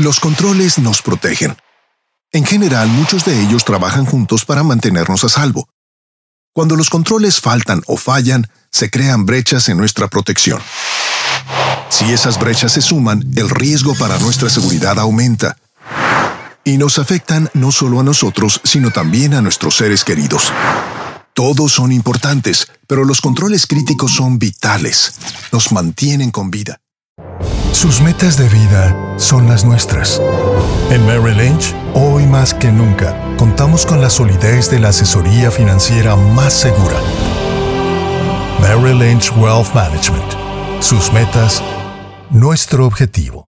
Los controles nos protegen. En general, muchos de ellos trabajan juntos para mantenernos a salvo. Cuando los controles faltan o fallan, se crean brechas en nuestra protección. Si esas brechas se suman, el riesgo para nuestra seguridad aumenta. Y nos afectan no solo a nosotros, sino también a nuestros seres queridos. Todos son importantes, pero los controles críticos son vitales. Nos mantienen con vida. Sus metas de vida son las nuestras. En Merrill Lynch, hoy más que nunca, contamos con la solidez de la asesoría financiera más segura. Merrill Lynch Wealth Management. Sus metas, nuestro objetivo.